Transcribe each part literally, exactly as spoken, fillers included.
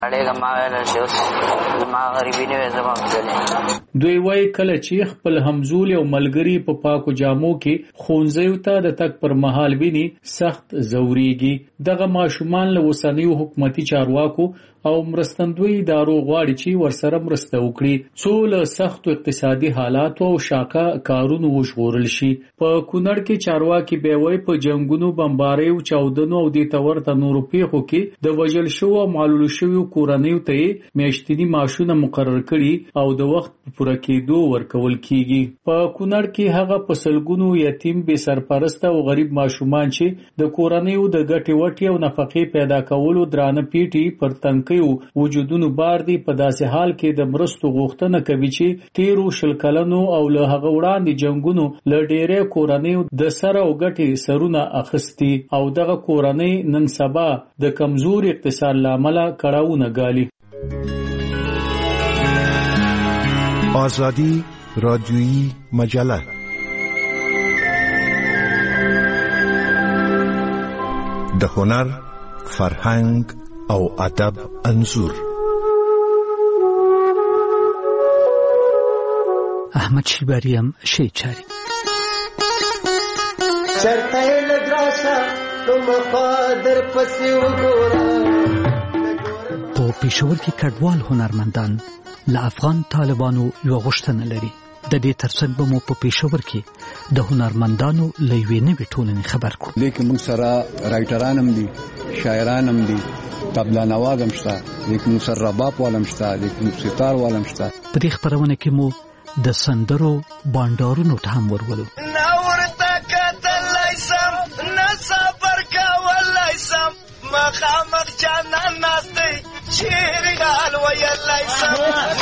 دوی وایي کله چې خپل همزول او ملګری په پاکو جامو کې خونځیو ته د تک پر مهال ویني سخت زوريږي. دغه ماشومان له وسنیو حکومتي چارواکو او مرستندوی ادارو غواړي چې ورسره مرسته وکړي څو له سختو اقتصادي حالاتو او شاکه کارونو وژغورل شي. په کونړ کې چارواکي به وایي په جنگونو بمباریو چاودنو او د تورته نورو پیښو کې د وژل شو او معلول شویو کورنیو ته میاشتنی معاشونه مقرر کړي او د وخت پوره کېدو ورکول کیږي. په کونړ کې هغه په سلګونو یتیم بې سرپرسته او غریب ماشومان چې د کورنیو د ګټې وټې او نفقې پیدا کولو درانه پیټي پر تنکیو وجودونو بار دي. په داسې حال کې د مرستو غوښتنه کوي چې تیرو شل کلنو او له هغه وړاندې جنگونو له ډېرې کورنیو د سره او ګټې سرونه اخستي او دغه کورنۍ نن سبا د کمزوري اقتصاد لامل کړهونه ګالي. آزادی رادیویی مجله د هنر، فرهنګ او ادب انځور. احمد شیباریم شی چاری چرته لدراسه کوم قادر پسې وګوره. په پېښور کې کډوال هنرمندان له افغان طالبانو یو غوښتنه لري. د دې ترڅنګ به مو په پېښور کې د هنرمندانو له یوې نوې ټولنې خبر کړو. لیکن موږ سره رایټران هم دي، شاعران هم دي، طبله نواز هم شته، لیکن موږ سره رباب والم شته، لیکن ستار والم شته. په دې خپرونه کې مو د سندرو بانډارونو ته هم ورولو. مخامخ جانان ناسته چیرې حال ویلای سم.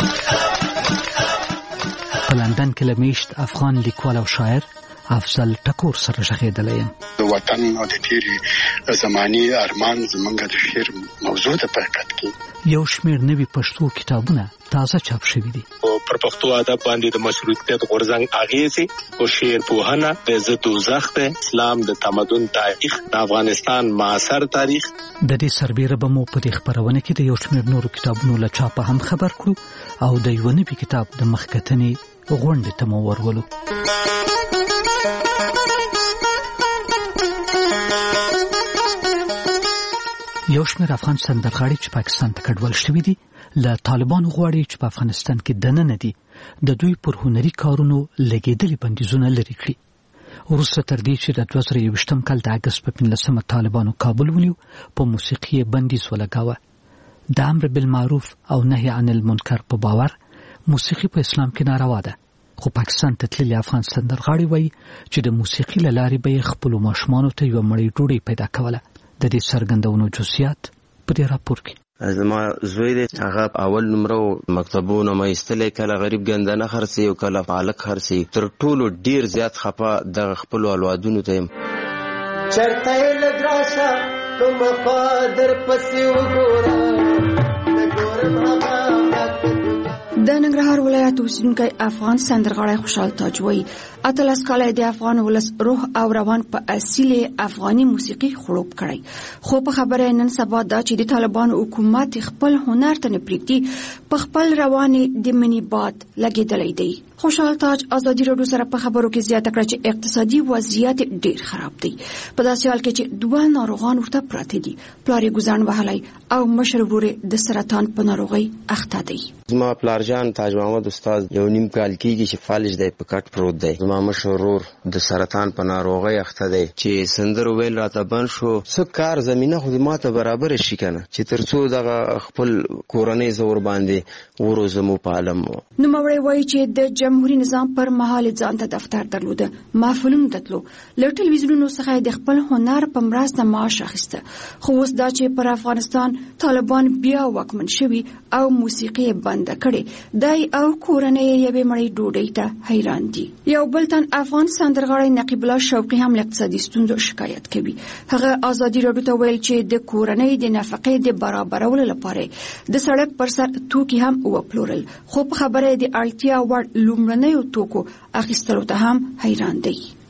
په لندن کې لمیشت افغان لیکوال او شاعر افضل ټکور سره ژغېدلی یم. د وطن او د تیرې زماني ارمان زمونږ د شعر موضوع ده په حقیقت کې. یو شمېر نوي پښتو کتابونه تازه چاپ شوي دي. پر پښتو ادب باندې د مشروطیت غورځنګ اغېزې او شعر پوهنه د ضد دوزخ د اسلام د تمدن تاریخ د افغانستان معاصر تاریخ. د دې سربېره به مو په دې خپرونه کې د یو شمېر نورو کتابونو له چاپه هم خبر کړو او د یو نوي کتاب د مخکتنې غونډې ته مو ورولو. یو شمېر افغان سندرغاړي چې پاکستان ته کډوال شوي دي له طالبانو غواړي چې په افغانستان کې دننه دي د دوی پر هنري کارونو لګېدلي بندیزونه لرې کړي. وروسته تر دې چې د دوه زره یوویشتم کال د اګست په پنځلسمه طالبانو کابل ونیو، په موسیقي یې بندیز ولګاوه. د امر بالمعروف او نهي عن المنکر په باور موسیقي په اسلام کې ناروا ده، خو پاکستان ته تللي افغان سندرغاړي وایي چې د موسیقي له لارې به یې خپلو ماشومانو ته یوه مړۍ ډوډۍ پیدا کوله. د دې څرګندونو جزئیات په دې راپور کې. زما زوی دی، هغه اول نمره مکتبونه ما ایستلی، کله غریب ګندنه خرڅي او کله پالک خرڅي. تر ټولو ډیر زیات خفه د خپلو اولادونو ته یم. چرته لدراسه کوم قادر پسې وګوره نګورم هغه. د ننګرهار ولایت اوسیدونکی افغان سندرغاړی خوشحال تاج وایي اتلس کاله د افغان ولس روح او روان په اصیل افغاني موسیقي خړوب کړی، خو په خبره نن سبا دا چې د طالبانو حکومت خپل هنر ته نه پرېږدي، په خپل روانې د منی باد لګېدلی دی. خوشحال تاج ازادي راډیو سره په خبرو کې زیاته کړه چې اقتصادي وضعیت ډیر خراب دی، په داسې حال کې چې دوه ناروغان ورته پراته دي، پلار یې ګوزڼ وهلی او مشر ورور یې د سرطان په ناروغۍ اخته دی. زما پلارجان تاج محمد استاد یو نیم کال کېږي چې فالج دی، په کټ پروت دی. زما مشر ورور د سرطان په ناروغۍ اخته دی. چې سندرو ویل راته بند شو، څه کار زمینه خو ما ته برابر شي کنه، چې تر څو دغه خپل کورنۍ زور باندې وروزم او پالم. نوموړی وایي چې د جمهوریت نظام پر مهال ځان ته دفتر درلوده، محفلونو ته تلو، له ټلویزیونونو څخه د خپل هنر په مرسته معاش اخیسته، خو اوس دا چې پر افغانستان طالبان بیا واکمن شوي او موسیقي بنده کړي، دای او کورنۍ یې مړی ډوډۍ ته حیران دي. یو بل تن افغان سندرغاړی نقیب الله شوقي هم له اقتصادي ستونزو شکایت کوي. هغه ازادي راډیو ته ویل چې د کورنۍ د نفقې د برابرولو لپاره د سړک پر سر توکي هم وپلورل، خو په خبره د اړتیا وړ لومړنیو توکو اخیستلو ته هم حیران دی.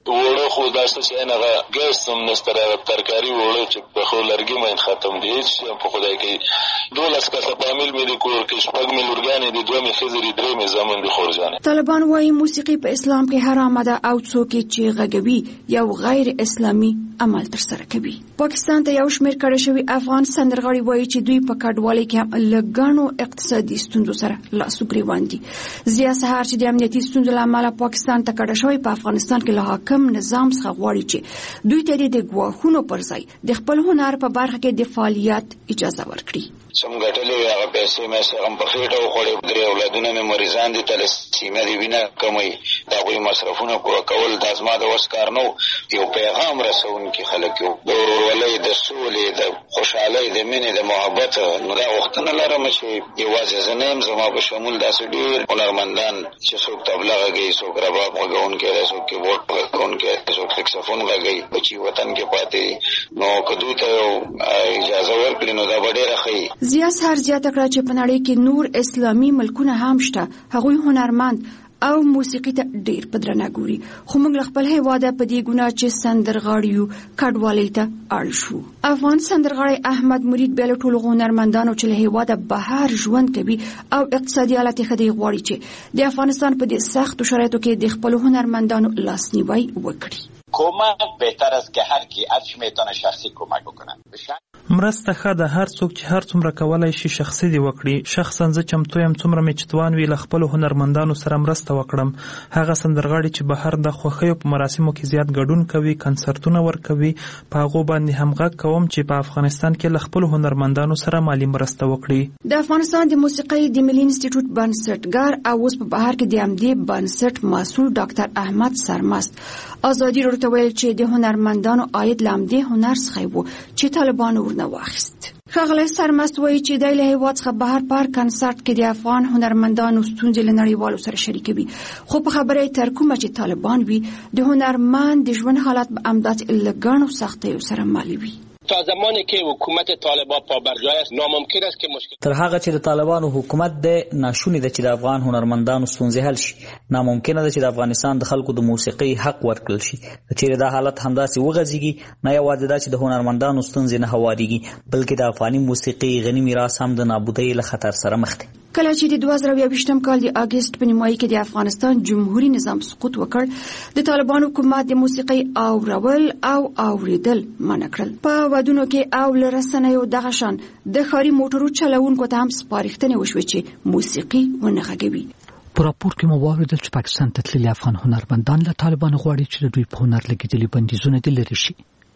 وړو خو داسې چې هغه ګیس هم نشته، ترکاري وړو چې په خو لرګي مې ختم دي، هېڅ شی په خدای کې دولس کسه فامیل مې د کور کې شپږ مې لورګانې دي، دوه مې ښځې دي، درې مې زامن دي خورجانې. طالبان وايي موسیقي په اسلام کې حرامه ده او څوک چې غږوي یو غیر اسلامي عمل ترسره کوي. پاکستان ته یو شمېر کړه شوي افغان سندرغاړي وايي چې دوی په کډوالۍ کې هم له ګڼو اقتصادي ستونزو سره لاس و ګرېوان دي. ضیا سهار چې د امنیتي ستونزو له امله پاکستان ته کډه شوی په افغانستان کې له حاکم نظام څخه غواړي چې دوی ته د ګواښونو پر ځای د خپل هنر په برخه کې د فعالیت اجازه ورکړي. سم ګټلې هغه پیسې مې سره په خېټه وخوړې، درې اولادونه مې مریضان دي، تلسیمه دي، وینه کموي، د هغوی مصرفونه پوره کول دا زما د وس کار نه و. یو پیغام رسوونکي خلک یو، د ورورولۍ، د سولې، د خوشحالۍ، د مینې، د محبت. نو دا غوښتنه لرم چې یوازې زه نه یم، زما په شمول داسې ډېر هنرمندان چې څوک طبله غږوي، څوک رباب غږونکی دی، څوک کیبورډ غږونکی دی، څوک سکسفون غږوي، بچي وطن کې پاتې دي. نو که دوی ته اجازه ورکړي نو دا به ډېره ښه وي. ضیا سهار زیاته کړه چې په نړۍ کې نور اسلامي ملکونه هم شته، هغوی هنرمند او موسیقي ته ډیر په درنه ګوري، خو موږ خپل هیواده په دې ګناه چې سندرغاړیو کډوالۍ ته اړ شو. افغان سندرغاړی احمد مرید بیل ټول هنرمندانو چې له هیواده بهر ژوند کوي او اقتصادي حالت یې خدای غواړي چې د افغانستان په دې سختو شرایطو کې د خپل هنرمندانو لاسنیوي وکړي. کمک بهتر است که هر کی هر چی میتونه شخصی کمک بکنه. مرسته ښه ده، هر څوک چې هر څومره کولای شي شخصي دی وکړي. شخصا زه چمتو یم څومره مې چې توان وي له خپلو هنرمندانو سره مرسته وکړم. هغه سندرغاړي چې بهر د خوښیو په مراسمو کې زیات ګډون کوي، کنسرتونه ورکوي، په هغو باندې هم غږ کوم چې په افغانستان کې له خپلو هنرمندانو سره مالي مرسته وکړي. د افغانستان د موسیقۍ د ملي انسټیټیوټ بنسټګر او اوس په بهر کې د همدې بنسټ مسؤل ډاکټر احمد سرمست ازادي ورته ویل چې د هنرمندانو عاید له همدې هنر څخه و چې طالبانو ورنه واخیست. ښاغلی سرمست وایي چې دی له هېواد څخه بهر په هر کنسرت کې د افغان هنرمندانو ستونزې له نړیوالو سره شریکوي، خو په خبره یې تر کومه چې طالبان وي د هنرمند د ژوند حالت به همداسې له ګڼو سختیو سره مل وي. تا زمانی که حکومت طالبان پابرجای است ناممکن است که مشکل تر هغه چې د طالبانو حکومت د ناشونی ده چې د افغان هنرمندانو ستونزې حل شي. ناممکن ده چې د افغانستان د خلکو د موسیقي حق ورکړل شي. چې دا حالت همداسې وغځيږي، نه یوازې دا چې د هنرمندانو ستونزې نه هواريږي، بلکې د افغاني موسیقي غني میراث هم د نابودۍ له خطر سره مخ دی. کله چې د دوه زره یوویشتم کال د اگست په نیمایي کې د افغانستان جمهوریت نظام سقوط وکړ، د طالبانو حکومت د موسیقۍ اورول او اوریدل منع کړل. په ودونو کې او لرسنیو دغه شان د ښاري موټرو چلوونکو ته هم سپارښتنې وشوې چې موسیقي ونه غږوي. په راپور کې مو واوریدل چې پاکستان ته تللي افغان هنرمندان له طالبانو غواړي چې د دوی په هنر لګېدلي بندیزونه دې لرې شي.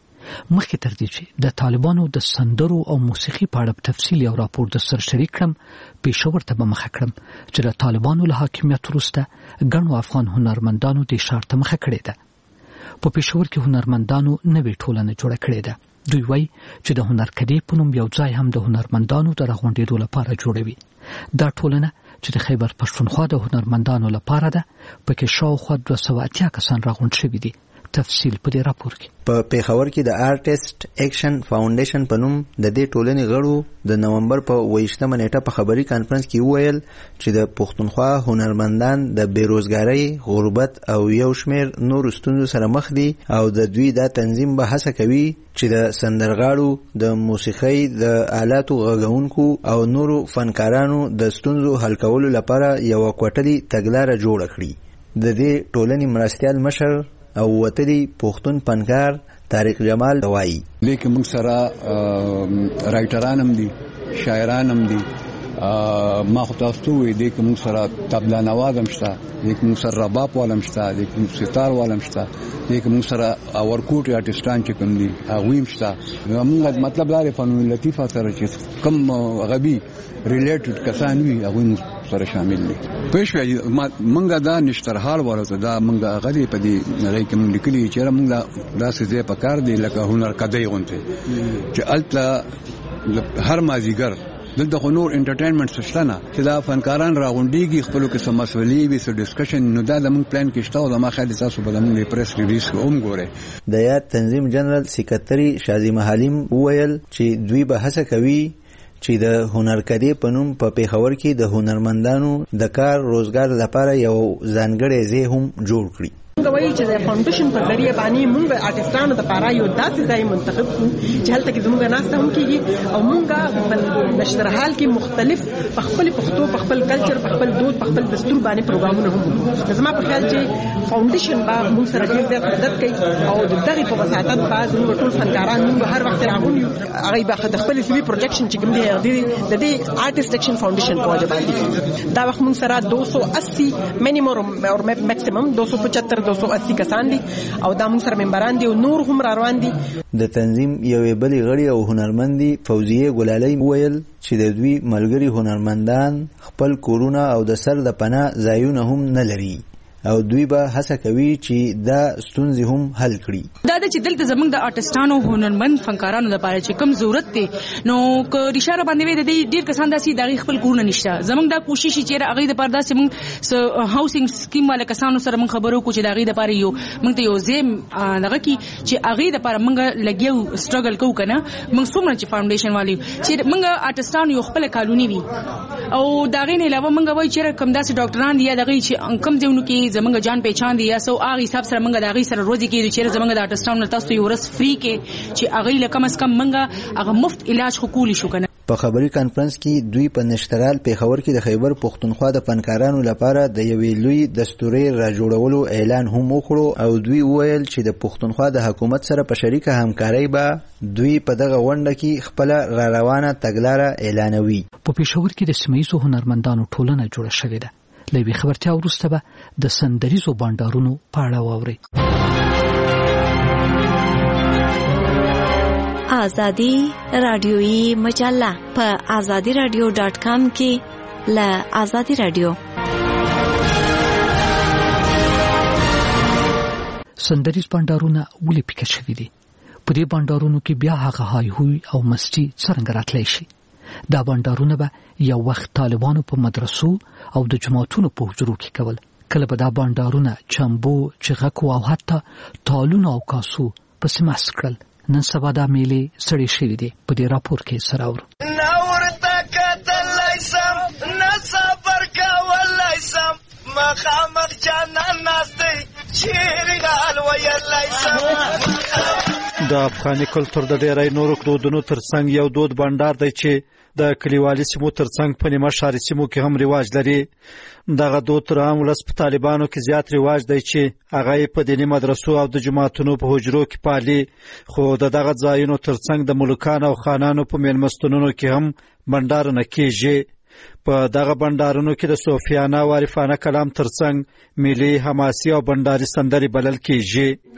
مخکې تر دې چې د طالبانو د سندرو او موسیقي په اړه تفصیل یو راپور د سر شریک کړم، پېښور ته به مخه کړم چې د طالبانو له حاکمیت وروسته ګڼو افغان هنرمندانو دې ښار ته مخه کړې ده. په پېښور کې هنرمندانو نوې ټولنه جوړه کړې ده. دوی وایي چې د هنرکدې په نوم یو ځای هم د هنرمندانو د راغونډېدو لپاره جوړوي. دا ټولنه چې د خیبر پښتونخوا د هنرمندانو لپاره ده، پکې شاوخوا دوه سوه اتیا کسان راغونډ شوي دي. تفصیل په دې راپور کې. په پیښور کې د آرټیست ایکشن فاونډیشن په نوم د دې ټولنې غړو د نومبر په اوویشتمه نیټه په خبري کانفرنس کې وویل چې د پښتونخوا هنرمندان د بیروزګارۍ، غربت او یو شمېر نورو ستونزو سره مخ دي او د دوی دا تنظیم به هڅه کوي چې د سندرغاړو، د موسیقۍ د آلاتو غږونکو او نورو فنکارانو د ستونزو حل کولو لپاره یوه کوټلي تګلاره جوړه کړي. د دې ټولنې مرستیال مشر او وتلی پښتون فنکار طارق جمال وایي لیکن موږ سره رائټران هم دي، شاعران هم دي. ما خو تاسو ته وایي دی که موږ سره طبله نواز هم شته، دی که موږ سره رباب والا هم شته، دی که موږ ستار والا هم شته، دی که موږ سره ورکوټي آرټسټان چې کوم دي هغوی هم شته. موږ مطلب دا دی فنون لطیفه سره چې کوم غبي ریلیټډ کسان وي هغوی موږ سره شامل دي. پوه شوې موږ دا نشترحال ورته دا موږ هغه دی په دې نړۍ کې موږ لیکلي چې موږ داسې ځای په کار دی لکه هنرکدۍ غوندې چې هلته هر مازدیګر دلته خو نور انټرټینمنټ شته نه چې دا فنکاران راغونډېږي، خپلو کې څه مسولې وي، څه ډسکشن. نو دا زموږ پلان کې شته او زما خیال دی تاسو به زموږ د پریس ریلیز کې هم ګورئ. د یاد تنظیم جنرال سکرټري شازیمه حلیم وویل چې دوی به هڅه کوي چې د هنرکدې په نوم په پیښور کې د هنرمندانو د کار روزګار لپاره یو ځانګړی ځای هم جوړ کړي. غوي چې د فاونډیشن په ذریعہ باندې موږ آرټستانو د پاره یو داسې ځای منتخب کړو چې هلته کې زموږ ناسته هم کیږي او موږ په نشر حال کې مختلف په خپل پښتو په خپل کلچر په خپل دود په خپل دستور باندې پروګرامونه هم زما په خیال چې فاونډیشن با موږ سره ډېر زیات مدد کوي او د دغه په وساتت باز موږ ټول فنکاران موږ هر وخت راغونیو هغه به د خپل سي وي پروجیکشن چې کوم دی د دې آرټست اکشن فاونډیشن په وجه باندې دا وخت موږ سره دو سو اسی مینیمم او میکسیمم دو سو پچهتر دو سو اسی کسان دي او دا موږ سره ممبران دي او نور هم را روان دي. د تنظیم یوې بلې غړي او هنرمندي فوزیه ګلالۍ ویل چې د دوی ملګري هنرمندان خپل کورونه او د سر د پناه ځایونه هم نه لري او دوی به هڅه کوي چې دا ستونزې هم حل کړي. دا د چې دلته زمونږ د آرټستانو هنرمند فنکارانو لپاره چې کوم ضرورت دی نو که اشاره باندې وي د ډیر کسان داسې د خپل کورونه نشته زمونږ دا کوشش چې هغه د پردا سیمون هاوسینګ سکیم والا کسانو سره مونږ خبرو کو چې د هغه لپاره یو مونږ ته یو زم دغه کی چې هغه لپاره مونږ لګیو سټرګل کوو کنه مونږ څومره چې فاونډیشن والی چې مونږ آرټستانو یو خپل کالونی وي او دا غي نه علاوه مونږ وایي چې کوم داسې ډاکټران دي یا دغه چې کم ځونو کې زمونږ جان پہچان دي یا سو هغه حساب سره مونږ د هغه سره روزي کې چې زمونږ د آرټستانو تاسو یو ورس فری کې چې هغه لکه مس کم مونږ هغه مفت علاج حقوقي شو کنه. په خبري کانفرنس کې دوی په نشترال پیښور کې د خیبر پښتونخوا د فنکارانو لپاره د یوې لوی دستوري را جوړولو اعلان هم وکړو او دوی وویل چې د پښتونخوا د حکومت سره په شریکه همکارۍ به دوی په دغه غونډه کې خپل را روانه تګلاره اعلانوي. په پیښور کې د سیمه‌ییزو هنرمندانو ټولنه جوړه شوې ده. لوی خبرتیا وروسته به د سندریزو بانډارونو په اړه واوري. آزادی رادیویی مجله په آزادی رادیو ډاټ کام کې ل آزادی رادیو. سندریز بانډارونه ولې پکې شوي دي؟ په دې بانډارونو کې بیا هغه هاي هوي او مستی څنګه راتلی شي؟ دا بانډارونه به یو وخت طالبانو په مدرسو او د جماعتونو په حجرو کې کول. کله به دا بانډارونه چمبو، چغکو او حتی تالونو او کاسو پسې مسخ کړل. نن سبا دا میلې سړې شوي دي. په دې راپور کې سره اورو. نورته کتلای سم نه صبر کولای سم مخامخ جانان ناستې چیرې غال ویلای سم. د افغاني کلتور د ډېرای نورو دودونو ترڅنګ یو دود بانډار دی چې د کلیوالي سیمو ترڅنګ په نیمه ښاري سیمو کې هم رواج لري. دغه دود تر عام ولس په طالبانو کې زیات رواج دی چې هغه یې په دیني مدرسو او د جماعتونو په حجرو کې پالي. خو د دغه ځایونو ترڅنګ د ملوکانو او خانانو په میلمستونونو کې هم بانډارونه کېږي. په دغه بانډارونو کې د صوفیانه او عارفانه کلام ترڅنګ ملي حماسي او بانډاري سندرې بلل کېږي.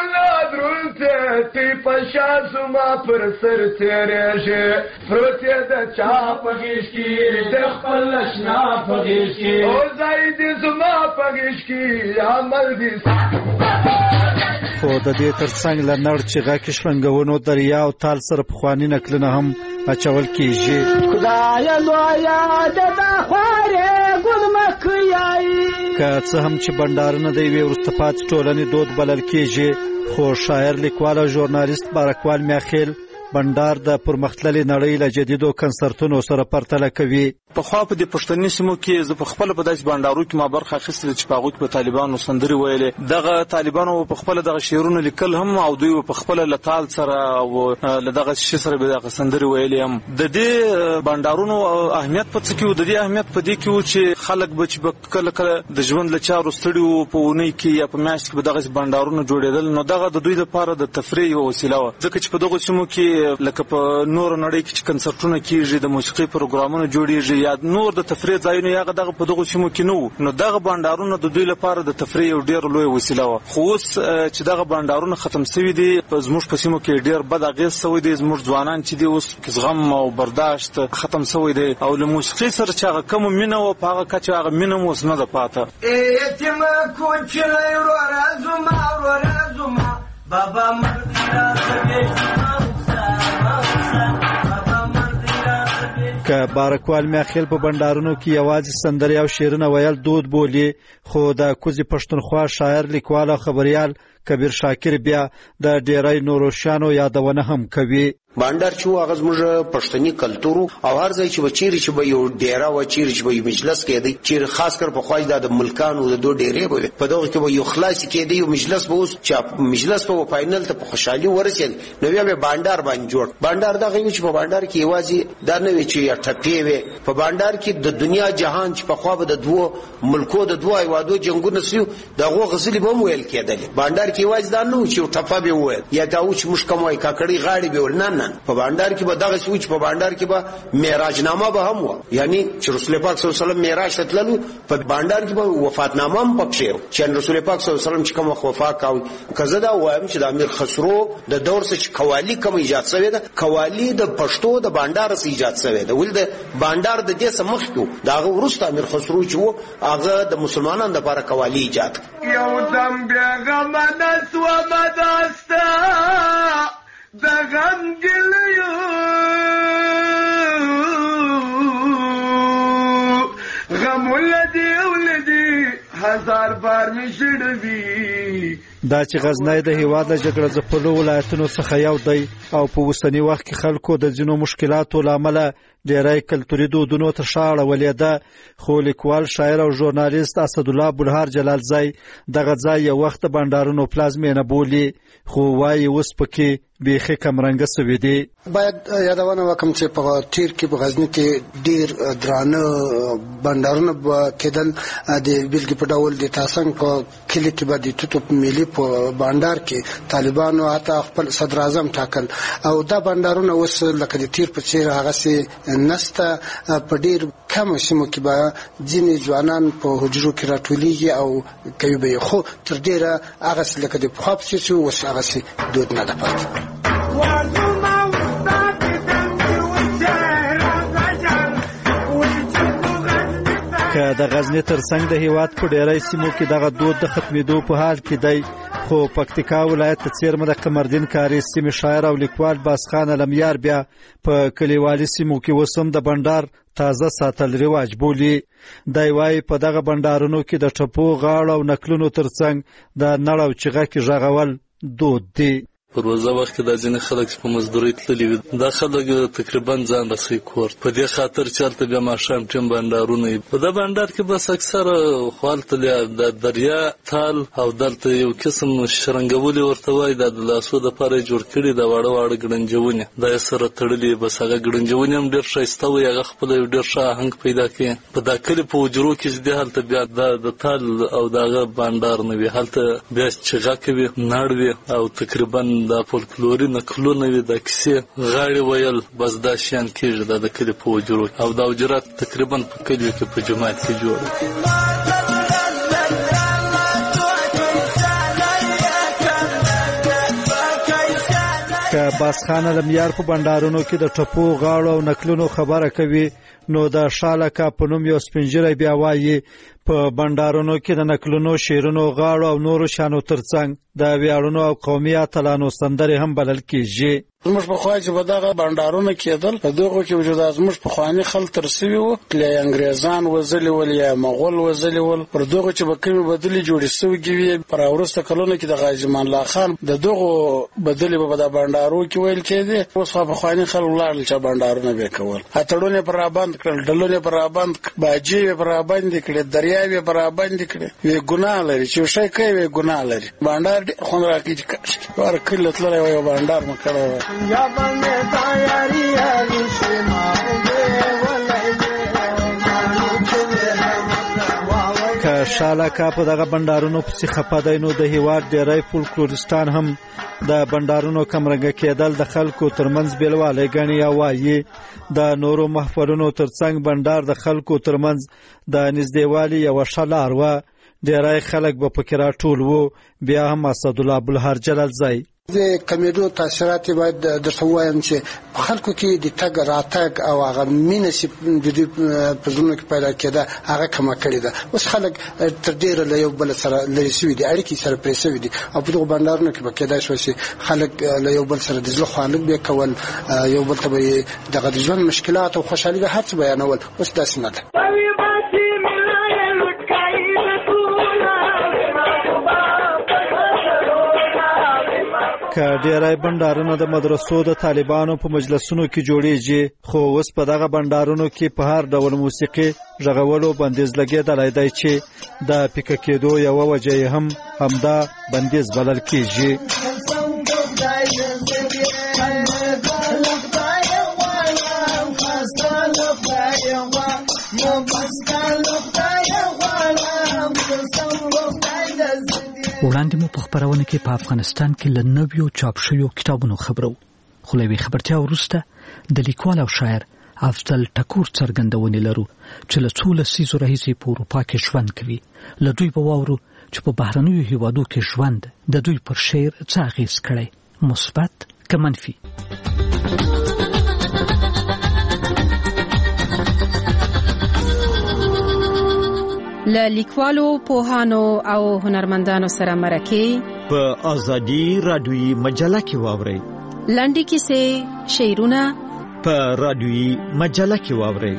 تی پشا زما پر سر تیریږي پروتې د چا په غیږ کې د خپل اشنا په غیږ کې او ځای دې زما په غیږ کې عمل دې. خو د دې ترڅنګ له نړ چې غاکې شلنګونو دریا او تال سره پخواني نکلونه هم اچول کېږي. خدای لویا د دا خوارې ګل مکیای که څه هم چې بانډارونه د یوې وروسته پاتې ټولنې دود بلل کېږي خو شاعر، لیکوال او ژورنالیست بارکوال میاخیل بانډار د پرمختللې نړۍ له جدیدو کنسرتونو سره پرتله کوي. پخوا په دې پښتني سیمو کې زه په خپل په داسې بانډارو کې ما برخه اخیستې چې په هغوی کې به طالبانو سندرې ویلې. دغه طالبانو په خپل دغه شعرونه لیکل هم او دوی په خپل له تال سره او له دغه شي سره به دغه سندرې ویلې هم. د دې بانډارونو اهمیت په څه کې و؟ د دې اهمیت په دې کې و چې خلک به چې کله کله د ژوند له چارو ستړي وو په اونۍ کې یا په میاشت کې به دغه بانډارونه جوړېدل نو دغه د دوی لپاره د تفریح یوه وسیله وه. ځکه چې په دغو سیمو کې لکه په نور نړۍ کې چې کنسرتونه کیږي د موسیقي پروګرامونه جوړیږي یا نور د تفریح ځایونه یا دغه په دغه سیمو کې نو نو دغه بانډارونه د دوی لپاره د تفریح یو ډیر لوی وسیله وه. خو اوس چې دغه بانډارونه ختم شوي دي زموږ په سیمو کې ډیر بد اغېز شوی دی. زموږ ځوانان چې دي اوس زغم او برداشت ختم شوی دی او له موسیقي سره چې هغه کومه مینه وه په هغه کچه هغه مینه هم اوس نه ده پاته. یتیم کوچنی وروره زما وروره زما بابا مرګ راځي که بارکوال میاخیل په بانډارونو کې یوازې سندرې او شعرونه ویل دود بولي خو د کوزي پښتونخوا شاعر، لیکوال او خبريال کبیر شاکر بیا د ډیری نورو شیانو یادونه هم کوي. بانډار چې هغه زموږ پښتني کلتور او هر ځای چې بچیري چې به یو ډیرا و چیرې چې به مجلس کېدی چې خاص کر په خواج د ملکانو د دوه ډیرې به په دغه کې به یو خلاص کېدی یو مجلس به اوس چې مجلس په فائنل ته په خوشحالي ورسېد نو بیا به بانډار باندې جوړ بانډار دغه یو چې په بانډار کې یوازې دا نه وي چې ټپې وي په بانډار کې د دنیا جهان چې په خوا به د دوه ملکو د دوه ایوادو جنگونه سيو دغه غزلي به ویل کېدل بانډار کې یوازې دا نه چې ټپه به وي یا دا چې مش کومه کاکړي غاړي به ولنن په بانډار کې به دغه سوچ په بانډار کې به معراج نامه به هم و یعنی چې رسول پاک صلی الله علیه وسلم معراج تللو په بانډار کې به وفات نامه هم پکې چې رسول پاک صلی الله علیه وسلم چې کوم وفات کاوه کزه دا وایم چې د امیر خسرو د دور څخه قوالی کوم ایجاد شوی ده قوالی د پښتو د بانډار څخه ایجاد شوی ده ول د بانډار د دې سمخ کو داغه ورسته امیر خسرو چې و هغه د مسلمانانو لپاره قوالی ایجاد یو دم بیغم نسو مداستا د غم ګلیو غم ولدي ولدي هزار بار می شړوي دا چې غزنی د هیواد له جګړه ځپلو ولایتونو څخه یو دی او په اوسني وخت کې خلکو د ځینو مشکلاتو له امله ډیری کلتوري دودونو ته شا اړولې ده خو لیکوال شاعر او ژورنالیست اسدالله بلهار جلالزی دغه ځای یو وخت د بانډارونو پلازمینه بولي خو وایي اوس پکې بیخي کمرنګه سوي دي. باید یادونه وکم چې په تیر کې په غزنی کې ډیر درانه بانډارونه کېدل د بیلګې په ډول د تاسنګ په کلی کې به د توتوپ ملي په بانډار کې طالبانو حتی خپل صدر اعظم ټاکل او دا بانډارونه اوس لکه د تیر په څیر هغه سي نسته په ډیر کم سیمو کې به ځینې ځوانان په حجرو کې راټولېږي او کوي به خو تر ډیره هغه لکه د پخوا په څیر اوس هغه سي دود نه ده پاتې. که د غزنی ترڅنګ د هیواد په ډیری سیمو کې دغه دود د ختمېدو په حال کې دی خو پکتیکا ولایت ته څیرمه د قمردین کاری سیمې شاعر او لیکوال باسخان علمیار بیا په کلیوالي سیمو کې وسم د بانډار تازه ساتل رواج بولي. دی وايي په دغه بانډارونو کې د ټپو غاړه او نکلونو ترڅنګ د نړ او چغه کې ژغول دود دی. په روزه وخت کې د ځینې خلک په مزدوري تللي وي دا خلک تقریبا ځان رسوي کور په دې خاطر چې هلته بیا ماښام ټیم بانډارونه وي په دا بانډار کې بس اکثره خو هلته د دریا تال او دلته یو قسم شرنګولي ورته وایي دا د لاسو دپاره یې جوړ کړي د واړه واړه ګړنجونې دا یې سره تړلي بس هغه ګړنجونې هم ډېر ښایسته وي هغه خپله یو ډېر ښه آهنګ پیدا کوي په دا کلي په حجرو کې چې دی هلته بیا د تال او د هغه بانډار نه وي هلته بیا چغه کوي ناړ وي او تقریبا دا فولکلوري نکلونه وي د کیسې غاړې ویل بس دا شیان کېږي دا د کلي په حجرو او دا حجرات تقریبا په کلیو کې په جومات کې جوړ که باسخان علمیار په بانډارونو کې د ټپو غاړو او نکلونو خبره کوي نو د شالکا په نوم یو سپینجری بیا وایي په بانډارونو کې د نکلونو شیرونو غاړو او نورو شانو ترڅنګ د ویاړونو او قومي اتلانو سندرې هم بلل کېږي. زموږ په خوا چې به دغه بانډارونه کېدل په دغو کې وجود زموږ پخواني خلک تر سوي وو یا انګریزان وځلي ول یا مغول وځلي ول پر دغو چې به کومې بدلې جوړې سوي وي پر وروسته کلونو کې د غازي امان الله خان د دغو بدلې به د بانډارو کې ویل کېدې اوس پخواني خلک ولاړل چې بانډارونه به کول اتړونه پر رابند کړل ډلونه پر رابند باجی پر رابند کړل دریاوي پر رابند کړل وی ګناه لري چې شي کوي ګناه لري بانډار خون راکې چې ور کله تللی وي بانډار مکړه یا باندې تیاری هغه شما که شالکا په دغه بانډارونو پسې خپه دی نو د هیواد ډیری فولکلوریستان هم د بانډارونو کمرنګه کېدل د خلکو ترمنځ بیلوالی ګڼي یا وایي د نورو محفلونو ترڅنګ بانډار د خلکو ترمنځ د نږدېوالي یوه ښه لار وه ډیری خلک به پکې راټول وو بیا هم اسدالله بلهار جلالزی د کمیډو تاثیرات باید درته وایم چې په خلکو کې د تګ راتګ او هغه مینه چې د دې په زړونو کې پیدا کېده هغه کمه کړې ده اوس خلک تر ډېره له یو بل سره لرې سوي دي اړیکې سره پرې سوي دي او په دغو بانډارونو کې به کېدای شوه چې خلک له یو بل سره د زړه خواله به کول یو بل ته به یې دغه د ژوند مشکلات او خوشحالي به هر څه بیانول اوس داسې نه ده. لکه ډیری بندارونه د مدرسو د طالبانو په مجلسونو کې جوړیږي، خو اوس په دغه بندارونو کې په هر ډول موسیقي غږولو بندیز لګېدلی دی چې د پیکه کېدو یوه وجه یې هم همدا بندیز بلل کېږي. وړاندې مو په خبرونه کې په افغانستان کې له نویو چاپ شویو کتابونو خبرو، خو له یوې خبرتیا وروسته د لیکوال او شاعر افضل ټکور څرګندونې لرو چې له څو لسیزو راهیسې په اروپا کې ژوند کوي. له دوی به واورو چې په بهرنیو هیوادو کې ژوند د دوی پر شعر څه اغېز کړی، مثبت که منفي. له لیکوالو، پوهانو او هنرمندانو سره مرکې په آزادي رادیویي مجله کې واورئ. لنډې کیسې، شعرونه په رادیویي مجله کې واورئ.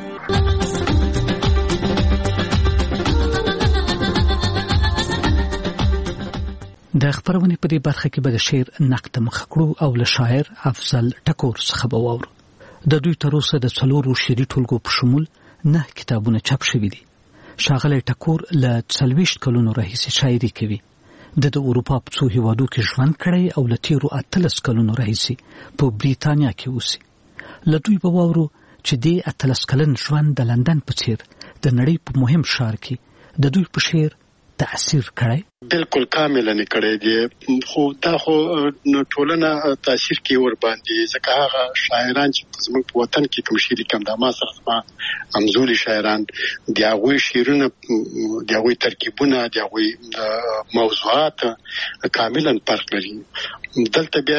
د خبرونې په دې برخه کې به د شعر نقد مخ کړو او له شاعر افضل ټکور څخه به واورو. د دوی تر اوسه د څلورو شعري ټولګو په شمول نه کتابونه چاپ شوي دي. ښاغلی ټکور له څلوېښت کلونو راهیسې شاعري کوي. د د اروپا په څو هیوادو کې ژوند کړی او له تیرو اتلس کلونو راهیسې په بریتانیا کې اوسي. له دوی به واورو چې دې اتلس کلن ژوند د لندن په څیر د نړۍ په مهم ښار کې د دوی په شعر تأثیر کړی. بالکل کاملا نه کړی دی، خو دا خو ټولنه تاثیر کوي ور باندې، ځکه هغه شاعران چې زموږ په وطن کې کوم شعر کوم د ما سره زما همزولي شاعران د هغوی شعرونه، د هغوی ترکیبونه، د هغوی موضوعات کاملا فرق لري. دلته بیا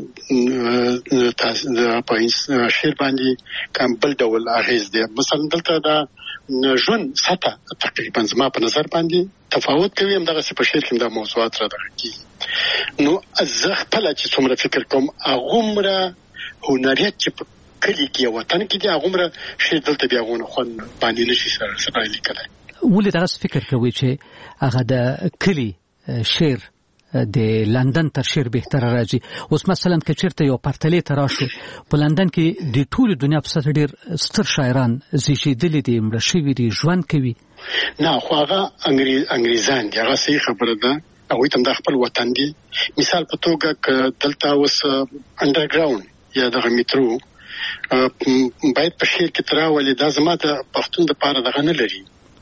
په شعر باندې کوم بل ډول اغېز دی. مثلا دلته دا ژوند سطح تقریبا زما په نظر باندې تفاوت کوي، هم دغه په شعر کې دا موضوعات را دغه کیږي. نو زه خپل چې څومره فکر کوم هغومره هنریت چې په کلي کې وطن کې دی هغومره شعر دلته بیا هغونه خوند باندې نشي سره سره لیکلی. ولې دغسې فکر کوئ چې هغه د کلي شعر د لندن تر شعر بهتره راځي؟ اوس مثلا که چېرته یو پرتلې ته راشو، په لندن کې د ټولې دنیا په سطح ډېر ستر شاعران زیږېدلي دي، مړه شوي دي، ژوند کوي. نه خو هغه انګریزان دي، هغه صحیح خبره ده، هغوی ته هم دا خپل وطن دی. مثال په توګه که دلته اوس انډرګراوند یا دغه میترو باید په شعر کې ته راولې، دا زما د پښتون دپاره دغه نه لري،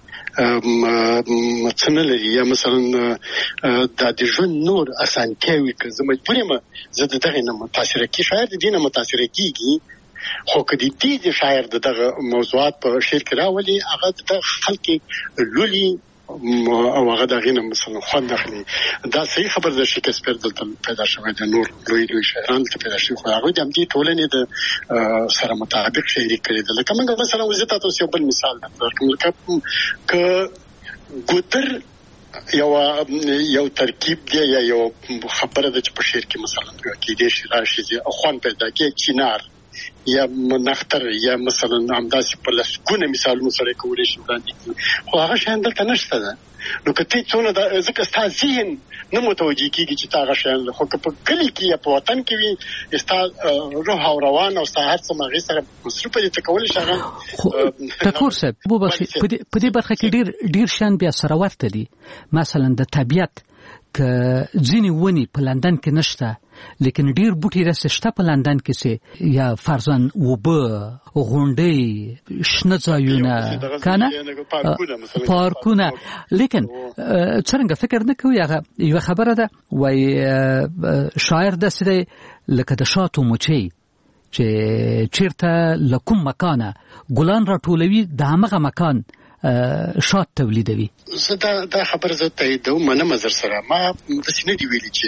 څه نه لري. یا مثلا دا د ژوند نور اسانتیاوي که زه مجبور یم زه د دغې نه متاثره کېږي، شاعر د دې نه متاثره کېږي، خو که د دې د شاعر د دغه موضوعات په شعر کې راولي هغه د خلک لولي او هغه د هغې نه مثلا خوند اخلي. دا صحیح خبر ده، شکسپیر دلته پیدا شوی دی، نور لوی لوی شاعران دلته پیدا شوي، خو هغوی د همدې ټولنې د سره مطابق شاعري کړې ده. لکه موږ مثلا زه تاسو یو بل مثال درکړم، لکه که ګوتر یو یو ترکیب دی یا یو خبره ده چې په شعر کې مثلا کېدای شي راشي او خوند پیدا کوي، چینار یا نختر یا مثلا همداسې په لسګونه مثالونو سره کولی شي وړاندې کړي، خو هغه شیان دلته نشته ده. نو که ته څونه ځکه ستا ذهن نه متوجه کېږي چې ته هغه شیان، خو که په کلي کې یا په وطن کې وي ستا روح او روان او ستا هر څه هغې سره مصروفه دي، ته کولی شي هغه. ټکور صاحب په دې برخه کې ډېر ډېر شیان بیا سره ورته دي. مثلا د طبیعت که ځینې ونې په لندن کې نشته، لیکن ډیر بوټي راسه شته په لندن کې سي، یا فرزن وبه غونډې شنه ځایونه کنه پارکونه. لیکن څنګه فکر نه کوي؟ هغه یو خبره ده، وای شاعر د سره لکه د شاتو موچي چې چیرته لکم مکانه ګلان راټولوي، د هغه مکان شات تولیدوي. زه دا دا خبره زه تاییدوم، منم زر سره ما داسې نه دي ویلي چې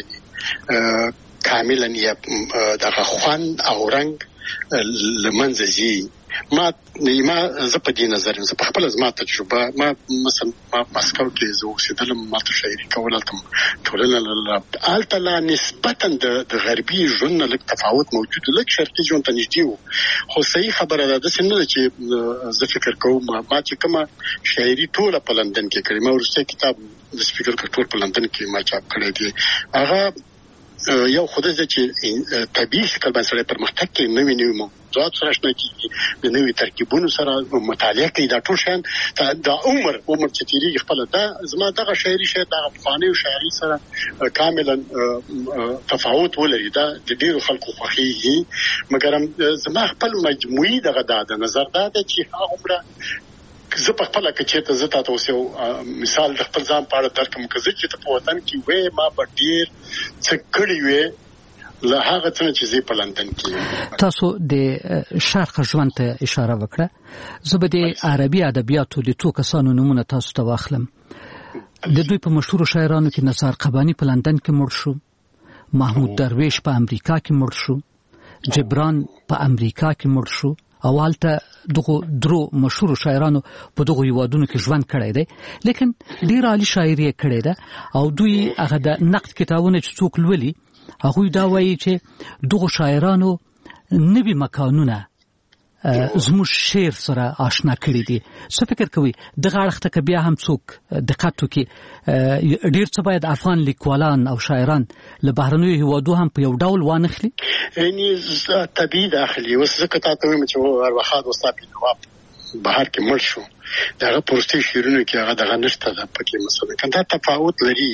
کاملا یا دغه خوند او رنګ له منځه ځي. ما ما زه په دې نظر یم، زه په خپله زما تجربه، ما مثلا ما مسکو کې زه اوسېدلم، ما ته شاعري کول هلته ټولنه هلته لا نسبتا د غربي ژوند نه لږ تفاوت موجود و، لږ شرقي ژوند ته نږدې و. خو صحیح خبره ده، داسې نه ده چې زه فکر کوم ما چې کومه شاعري ټوله په لندن کې کړې، ما وروستی کتاب داسې فکر کړ ټول په لندن کې ما چاپ کړی دی، هغه یو خدای چې طبيعي شکل باندې سره پرمختګ کوي نوې نوې موضوعات سره شنه کیږي د نوې ترکیبونو سره مطالعه کوي دا ټول شان دا عمر عمر چې تیری خپل دا زما دغه شاعري شه دغه فانی او شاعري سره کاملا تفاوت ولري دا د ډیرو خلکو خوښيږي مګر زما خپل مجموعي دغه د نظر دا چې عمره زه په خپل کې چې ته زه تاسو یو مثال د خپل ځان په اړه درکم که زه چې ته په وطن کې وې ما په ډیر څه کړی وې له هغه څه چې زه په لندن کې تاسو د شرق ژوند ته اشاره وکړه زه به د عربي ادبیاتو د څو کسانو نمونه تاسو ته واخلم د دوی په مشهور شاعرانو کې نثار قبانی په لندن کې مړ شو محمود درویش په امریکا کې مړ شو جبران په امریکا کې مړ شو او حالته دغه درو مشهور شاعرانو په دغه یوادونو کې ژوند کړی دی لیکن ډیر عالی شاعري کړی ده او دوی هغه د نقد کتابونه چې څوک لولي هغه دا وایي چې دغه شاعرانو نوي مکانونه زموږ شعر سره آشنا کړی دي څه فکر کوي دغه اړخ ته بیا هم څوک دقت وکړي ډیر څه باید افغان لیکوالان او شاعران له بهرنیو هیوادو هم په یو ډول وانخلي یعنی طبيعي داخلي وسکه تاسو هم چې هر وخت وستا په جواب بهر کې مړ شو دغه پرستی شیرونو کې هغه دغه نشته د پکې مثلا کنده تفاوت لري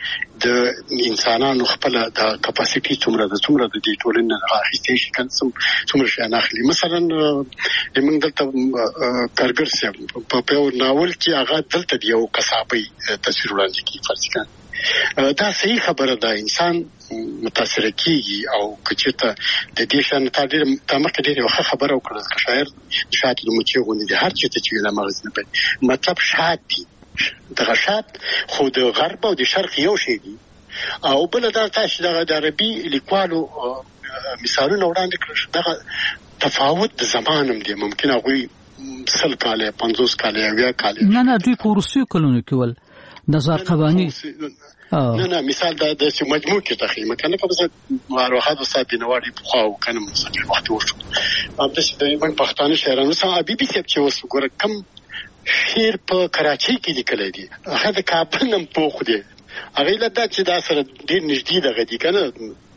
د انسانانو خپل د کپاسټي څومره د څومره د دې ټولنې راځي چې کنسم څومره شي نه اخلي مثلا موږ دلته کارګر سم په یو ناول کې هغه دلته دی یو قصابي تصویر وړاندې کی فرض کړه دا صحیح خبره ده انسان متاثر کیږي او کچته د دې شان تعبیر تمرکز ډیر وخت خبره وکړه چې شاعر شاعر د مچې غونډه دي هر څه چې له مغز نه پي مطلب شاعر دي دغه شاعر خو د غرب او د شرق یو شی دي او بل دا تاسو د عربي لیکوالو مثالونه وړاندې کړل دغه تفاوت د زمانم دی ممکن هغه سل کاله پنځوس کاله یا کاله نه نه دوی په روسي کلونو کې ول نظر قبانی نه نه مثال دا د مجموع کې تخیمه کنه په څه واروحات استاد بنواړي په خو کنه مثلا وخت وشو په دې د من پښتانه شاعرانو سره ابي بي سپ چې وسو ګور کم شعر په کراچۍ کې لیکل دي هغه د کابل نم پوخ دي هغه لدا چې دا سره ډیر نږدې دغه دي کنه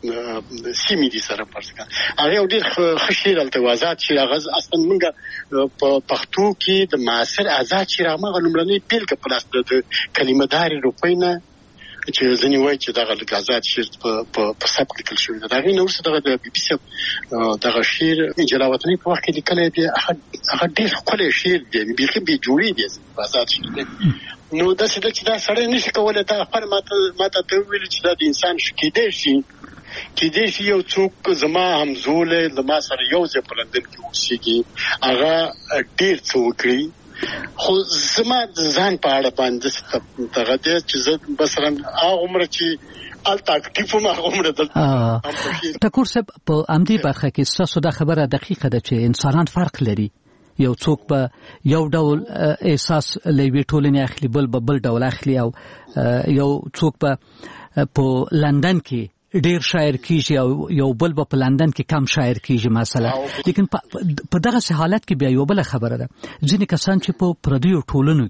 سیمې دي سره پرځه هغه ډیر خشیر التوازات چې هغه اصلا موږ په پښتو کې د معاصر آزاد شعر هغه لمړنۍ بیلګه پلاس د کلمه داري روپینا چې ځنی وای چې دغه آزاد شعر په په سب کې لیکل شوی دا غي نو څه دغه د بي بي سي دغه شعر جلاوطنی په وخت کې لیکل دي هغه ډیر خپل شعر دی بلکې به جوړی دي آزاد شعر نو دا څه چې دا سره نشي کولای دا خپل ماته ماته ته ویل چې دا د انسان شکیدې شي چې دې شي یو څوک زما همزوله زما سره یو ځای په لندن کې اوسېږي هغه ډیر څه وکړي خو زما ځان په اړه باندې دغه دې چې زه مثلا هغه عمر چې ال تاکتیف ما عمر دلته ټکور صاحب په امدی برخه کې ستاسو د خبره دقیقه ده چې انسانان فرق لري یو څوک به یو ډول احساس لوي ټولنې اخلي بل بل ډول اخلي او یو څوک به په لندن کې ډیر شاعر کیږي او یو بل په لندن کې کم شاعر کیږي مثلا لیکن په دغه حالت کې بیا یو بل خبره ده ځینې کسان چې په پردیو ټولنو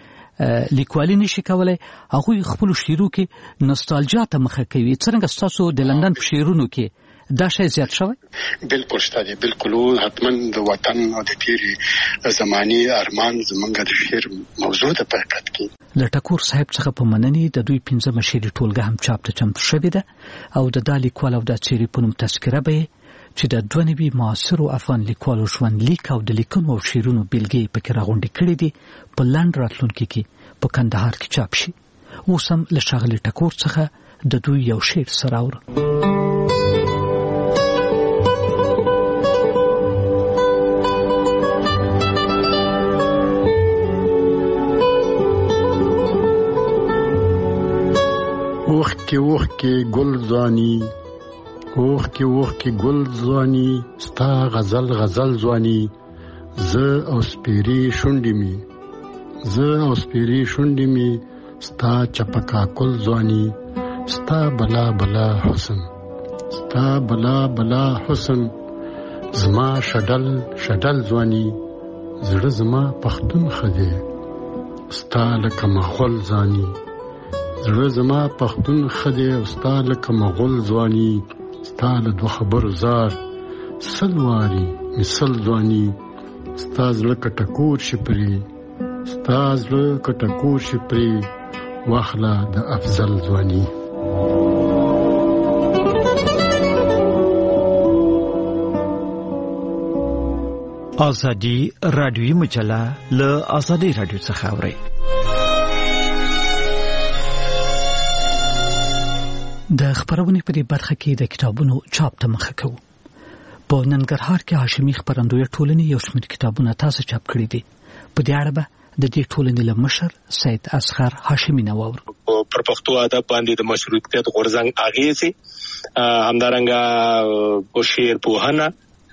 کې لیکوالي نشي کولای هغه خپل شعرو کې نوستالژیا ته مخه کوي څنګه تاسو د لندن په شعرونو کې دا شی زیات شوی بالکل شته بالکل حتما د وطن او د تیری زمانی ارمان زمونږ د شعر موضوع ده په حقیقت کې له ټکور صاحب څخه په منني د دوی پنځه مشري ټولګه هم چاپ ته چمتو شوې ده او د دالي کول او د چيري په نوم تذکره به چې د دوه نوي معاصر افغان لیکوالو ژوند لیک او د لیکونو او شعرونو بیلګې پکې راغونډې کړې دي په لند راتلونکي کې په کندهار کې چاپ شي اوس هم له شاغلي ټکور څخه د دوی یو شعر سره اورو اوخ کې اوخ کې ګل ځواني اوخ کې اوخ کې ګل ځواني ستا غزل غزل ځواني ز او سپيري شونډې می ز او سپيري شونډې می ستا چپکا کول ځواني ستا بلا بلا حسن ستا بلا بلا حسن زما شډل شډل ځواني زړه زما پختون خدي ستا لکه مخول ځاني زړه زما پښتون خدای او ستا لکه مغول ځواني ستا له دوه خبرو زار سل واري مثل ځواني ستا زړه کټکور شي پرې ستا زړه کټکور شي پرې واخله د افضل ځواني. ازادي رادیوي مجله له ازادي رادیو څخه اوري. د خبرونې په دې برخه کې د کتابونو چاپ ته مخه کوو. په ننګرهار کې هاشمي خبرندوی ټولنې یو شمېر کتابونه تاسو چاپ کړي دي. په دې اړه به د دې ټولنې له مشر سید اصغر هاشمي نه واورو. پر پښتو ادب باندې د مشروطیت غورځنګ اغېزې همدارنګه او شعر پوهنه،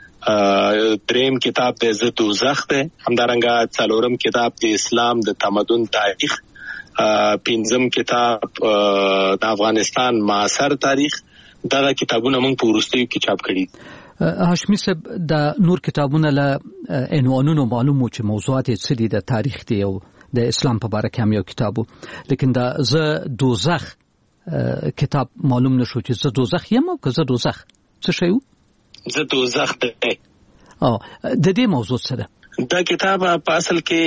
دریم کتاب د عزت دوزخ ده، همدارنګه څلورم کتاب د اسلام د تمدن تاریخ، پنځم کتاب د افغانستان معاصر تاریخ. دا کتابونه موږ په وروستیو کې چاپ کړي. هاشمي صاحب د نور کتابونه له عنوانونو معلومو چې موضوعات یې څه دي، د تاریخ دی او د اسلام په اړه کې هم یو کتابو، لیکن دا ز دوزخ کتاب معلوم نشو چې ز دوزخ یم او که ز دوزخ څه شی و؟ ز دوزخ ده. او د دې موضوع څه ده؟ دا کتاب په اصل کې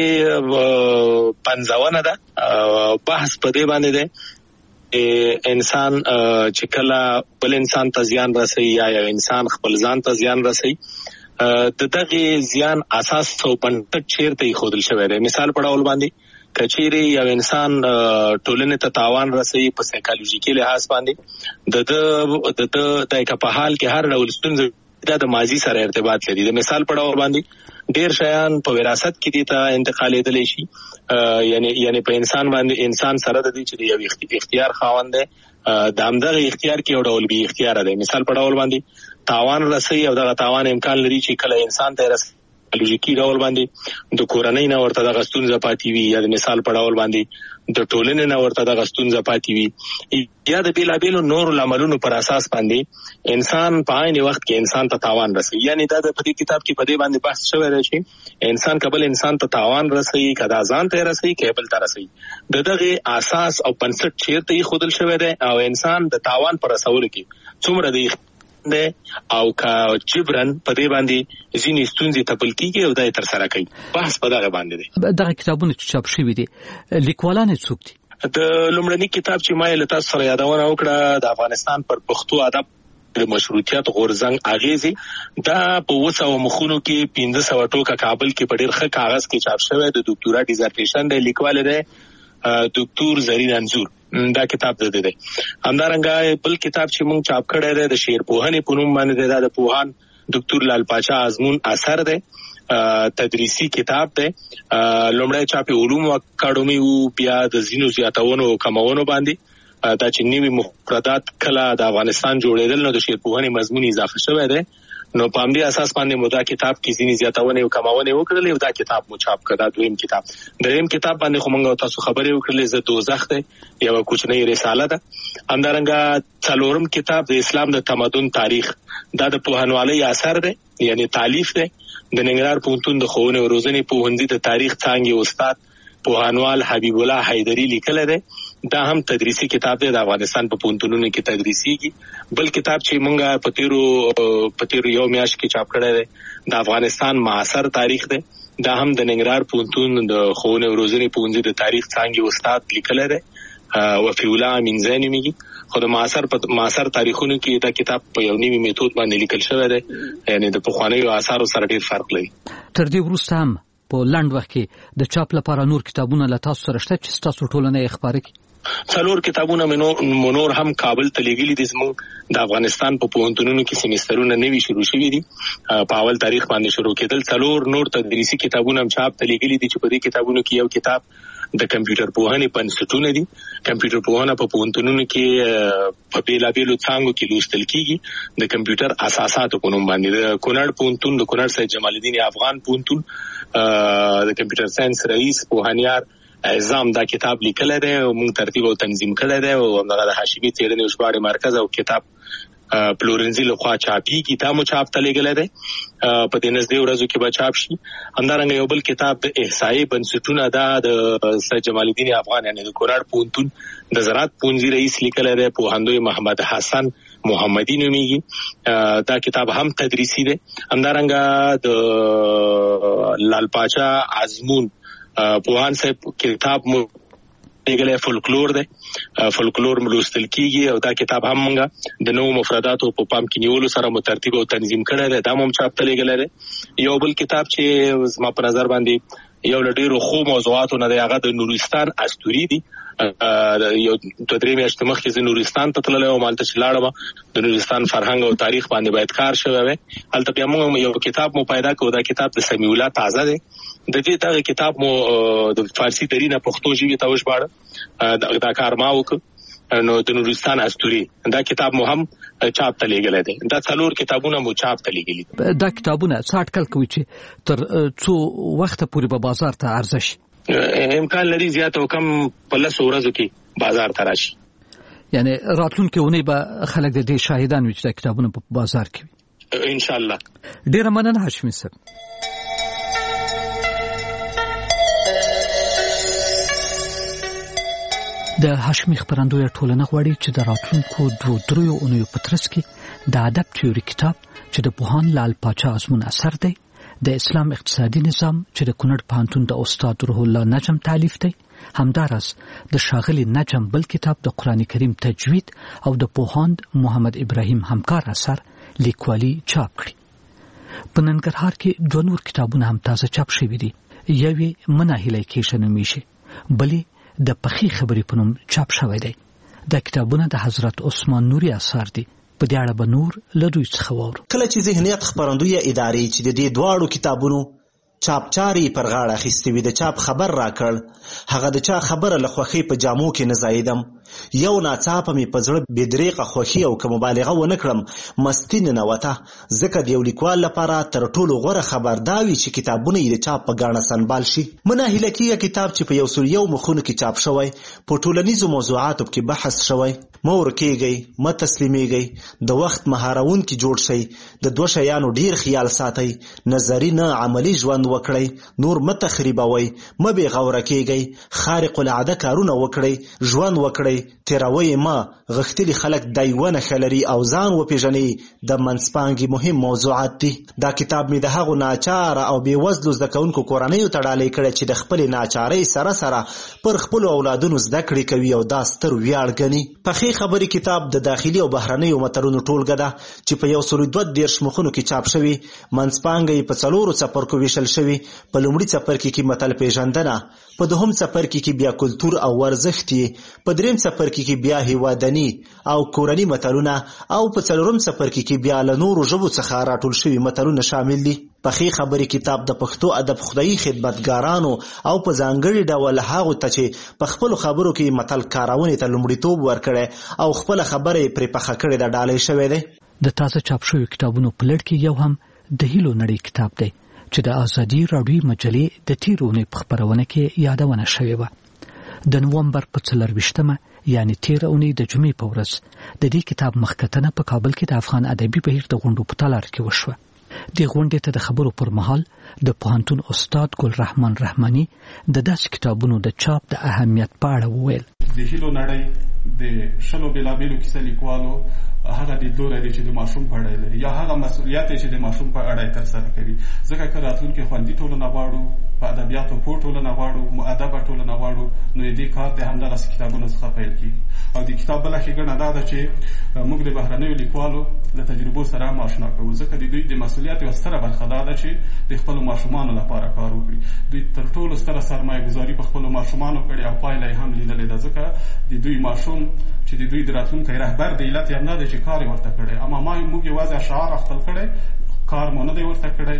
پنځونه ده، بحث په دې باندې ده انسان چې کله بل انسان ته زیان رسوي یا یو انسان خپل ځان ته زیان رسوي، د دغه زیان اساس او بنسټ چیرته خودل شوی دی. مثال په ډول باندې کچېری یو انسان ټولنې ته تاوان رسوي په سایکالوژیکي لحاظ باندې د د د د په حال کې هر ډول ستونزې دا د ماضي سره ارتباط لري. د مثال په ډول باندې ډیر شیان په وراثت کې دي ته انتقالېدلی شي، یعنی یعنی په انسان باندې انسان سره د دې چې یو اختیار خاوند دی، د همدغه اختیار کې یو ډول بي اختیار دی. مثال په ډول باندې تاوان رسوي او دغه تاوان امکان لري چې کله انسان ته رسي لوژیکي ډول باندې د کورنۍ نه ورته د غستون زپاتې وي، یا د مثال په ډول باندې د ټولنې نه ورته د غستون زپاتې وي، یا د بیلابیلو نور عملونو پر اساس باندې انسان په عین وخت کې انسان ته تاوان رسوي. یعنی دا د دې کتاب کې په دې باندې بحث شوی دی چې انسان قبل انسان ته تاوان رسوي، کدا ځان ته رسوي، کېبل ته رسوي، دغه اساس او بنسټ چیرته یې خودل شوی دی او انسان د تاوان پر رسولو کې څومره دی او کا جبران په دې باندې ځینې ستونزې تپل کیږي او دا تر سره کوي. بحث په دغه باندې دی. دغه کتابونه چې چاپ شوي دي لیکوالان څوک دي؟ د لومړني کتاب چې ما له تاسو سره یادونه وکړه د افغانستان پر پښتو ادب د مشروطیت غورځنګ اغېزې، دا په وسو مخونو کې پنځه سوه ټوکه کابل کې په ډېر ښه کاغذ کې چاپ شوی د ډاکټورا ډیزرټیشن دی. لیکوال دی ډاکټر زرین انزور. دا کتاب ده ده همدارنګه بل کتاب چې مونږ چاپ کړی دی د شعر پوهنې په نوم باندې دی، دا د پوهان ډاکټر لال پاچا ازمون اثر دی، تدریسي کتاب دی. لومړی چاپ علوم اکاډمي وو، بیا د ځینو زیاتونو او کمونو باندې دا چې نوي مفردات کله د افغانستان جوړېدل نو د شعر پوهنې مضمون اضافه شوی دی، نو په همدې اساس باندې مو دا کتاب کې ځینې زیاتونې او کمونې وکړلې او دا کتاب مو چاپ کړ. دا دویم کتاب. دریم کتاب باندې خو موږ تاسو خبرې وکړلې زه دوزخ دی، یو کوچنۍ رساله ده. همدارنګه څلورم کتاب د اسلام د تمدن تاریخ، دا د پوهنوالۍ اثر دی، یعنی تالیف دی. د ننګرهار پوهنتون د ښوونې او روزنې پوهنځي د تاریخ څانګې استاد پوهنوال حبیب الله حیدری لیکلی دی. دا هم تدریسي کتاب دی، د افغانستان په پوهنتونونو کې تدریسيږي. بل کتاب چې مونږ په تیرو په تیرو یو میاشت کې چاپ کړی دی د افغانستان معاصر تاریخ دی. دا هم د ننګرهار پوهنتون د ښوونې او روزنې پوهنځي د تاریخ څانګې استاد لیکلی دی، وفي الله امینزی نومیږي. خو د معاصر په معاصر تاریخونو کې دا کتاب په یو نوي میتود باندې لیکل شوی دی، یعنی د پخوانیو آثارو سره ډېر فرق لري. تر دې وروسته هم په لنډ وخت کې د چاپ لپاره نور کتابونه له تاسو سره شته چې تاسو ټولنه یې خپاره کړئ؟ څلور کتابونه منور هم کابل ته لیږلي دي. زموږ د افغانستان په پوهنتونونو کې سیمسترونه نوي شروع شوي دي، په اول تاریخ باندې شروع کېدل. څلور نور تدریسي کتابونه هم چاپ ته لیږلي دي چې په دې کتابونو کې یو کتاب د کمپیوټر پوهنې بنسټونه دي. کمپیوټر پوهنه په پوهنتونونو کې په بیلابیلو څانګو کې لوستل کیږي. د کمپیوټر اساسات په نوم باندې د کونړ پوهنتون، د کونړ سید جمال الدین افغان پوهنتون د کمپیوټر ساينس رئیس پوهنیار اعظم دا کتاب لیکلی دی او موږ ترتیب او تنظیم کړی دی او همدغه د هاشمي څېړنې او ژباړې مرکز او کتاب پلورنزي لخوا چاپیږي دا مو چاپ ته لېږلی دی په دې نږدې ورځو کې به چاپ شي. همدارنګه یو بل کتاب د احصایې بنسټونه دا د سید جمال الدین افغان یعنې د کونړ پوهنتون د زراعت پوهنځي رئیس لیکلی دی، پوهندوی محمد حسن محمدي نومیږي. دا کتاب هم تدریسي دی. همدارنګه د لال پاچا ازمون پوهان صاحب کتاب مو لګلې فولکلور دی، فولکلور ملوستل کیږي او دا کتاب هم موږ د نوو مفرداتو په پام کې نیولو سره مترتیب او تنظیم کړی دی، دا هم چاپ ته لګلې دی. یو بل کتاب چې زما په نظر باندې یو له ډېرو ښو موضوعاتو نه دی هغه د نورستان استوري دی. یو دوه درې میاشتې مخکې زه نورستان ته تللی وم، هلته چې لاړم د نورستان فرهنګ او تاریخ باندې باید کار شوی وی. هلته بیا موږ یو کتاب مو پیدا کړو، دا کتاب د سمیع الله تازه دی. د دې دغه کتاب مو د فارسي دري نه پښتو ژبې ته وژباړه، دا کار ما وکړ. نو د نورستان استوري دا کتاب مو هم چاپ ته لېږلی دی. دا څلور کتابونه مو چاپ ته لېږلي دي. دا کتابونه څه اټکل کوي چې تر څو وخته پورې به بازار ته عرضه شي؟ امکان لري زیات او کم په لسو ورځو کې بازار ته راشي. یعنې راتلونکې اونۍ به خلک د دې شاهدان وي چې دا کتابونه په بازار کې وي انشاءالله. ډېره مننه هاشمي صاحب. د هاشمي خپرندویه ټولنه غواړي چې د راتلونکو دوه دریو اونیو په ترڅ کې د ادب تیوري کتاب چې د پوهان لال پاچا ازمون اثر دی، د اسلام اقتصادي نظام چې د کونړ پوهنتون د استاد روح الله نجم تالیف دی، همداراز د ښاغلي نجم بل کتاب د قرآن کریم تجوید او د پوهاند محمد ابراهیم همکار اثر لیکوالي چاپ کړي. په ننګرهار کې دوه نور کتابونه هم تازه چاپ شوي دي. یوې مناهیله کیشه نومیږي، بلې د پخې خبرې په نوم چاپ شوی دی. دا کتابونه د حضرت عثمان نوري اثار دي. په دې اړه به نور له دوی څخه واورو. کله چې ذهنیت خپرندویه ادارې چې د دې دواړو کتابونو چاپچاري پر غاړه اخیستې وي د چاپ خبر راکړ، هغه د چا خبره له خوښۍ په جامو کې نه ځایدم. یو ناڅاپه مې په زړه بېدریغه خوښي او که مبالغه ونه کړم مستي ننوته، ځکه د یو لیکوال لپاره تر ټولو غوره خبر دا وي چې کتابونه یې د چاپ په ګاڼه سنبال شي. مناهیله کیږه کتاب چې په یو سل یو مخونو کې چاپ شوی، په ټولنیزو موضوعاتو کې بحث شوی. مه ورکېږئ، مه تسلیمیږئ، د وخت مهارونکي جوړ شئ، د دوه شیانو ډیر خیال ساتئ، نظري نه عملي ژوند وکړئ، نور مه تخریبوئ، مه بې غوره کېږئ، خارق العاده کارونه وکړئ، ژوند وکړئ، تیروي ما غختلي خلک دای ونه خلري او ځان وپیژني د منځپانګې مهم موضوعات دي. دا کتاب می د هغو ناچاره او بې وزلو زده کوونکو کورنیو ته ډالۍ کړی چې د خپلې ناچارۍ سره سره پر خپلو اولادونو زده کړې کوي او دا ستر ویاړ ګڼي. پخې خبرې کتاب د داخلي او بهرنیو متلونو ټولګه ده چې په یو سل دوه دېرش مخونو کې چاپ شوي. منځپانګه یې په څلورو څپرکو ویشل شوي. په لومړي څپرکي کې متل پیژندنه، په دوهم څپرکي کې بیا کلتور او ورزښت یې، په دریم څپرکي کې بیا هیوادني او کورني متلونه، او په څلورم څپرکي کې بیا له نورو ژبو څخه راټول شوي متلونه شامل دي. پخې خبرې کتاب د پښتو ادب خدایي خدمتګارانو او په ځانګړي ډول هغو ته چې په خپلو خبرو کې متل کارونې ته لومړیتوب ورکړی او خپله خبره یې پرې پخه کړې ده ډالۍ شوی دی. د تازه چاپ شویو کتابونو په لړ کې یو هم د هیلو نړۍ کتاب دی چې د ازادي راډیوي مجلې د تېرې اونۍ په خپرونه کې یادونه شوې وه. د نومبر په څلرویشتمه یعنی تېره اونۍ د جمعې په ورځ د دې کتاب مخکتنه په کابل کې د افغان ادبي بهیر د غونډو په تالار کې وشوه. دې غونډې ته د خبرو پر مهال د پوهنتون استاد ګل رحمان رحماني د داسې کتابونو د چاپ د اهمیت په اړه وویل. د هیلو نړۍ د شلو بېلابېلو کیسه لیکوالو هغه د دوره دی چې د ماشوم په اړه لري، یا هغه مسؤلیت چې د ماشوم په اړه ترسره کوي. ځکه که راتلونکي خوندي ټولنه غواړو، په ادبیاتو پوه ټولنه غواړو، مؤدبه ټولنه غواړو، نو د دې کار د همدغسې کتابونو څخه پیل کېږي. او د کتاب بله ښېګڼه دا ده چې موږ د بهرنیو لیکوالو له تجربو سره هم اشنا کوو، ځکه د دوی د مسؤلیت یوه ستره برخه دا ده چې د خپلو ماشومانو لپاره کار وکړي. دوی تر ټولو ستره سرمایه ګذاري په خپلو ماشومانو کړې او پایله یې هم لیدلې ده. ځکه د دوی ماشوم چې د دوی د راتلونکی رهبر د علت یې هم نه دی چې کار یې ورته کړی، اما ما موږ یوازې اشعار اخیستل کړی، کار مو نه دی ورته کړی.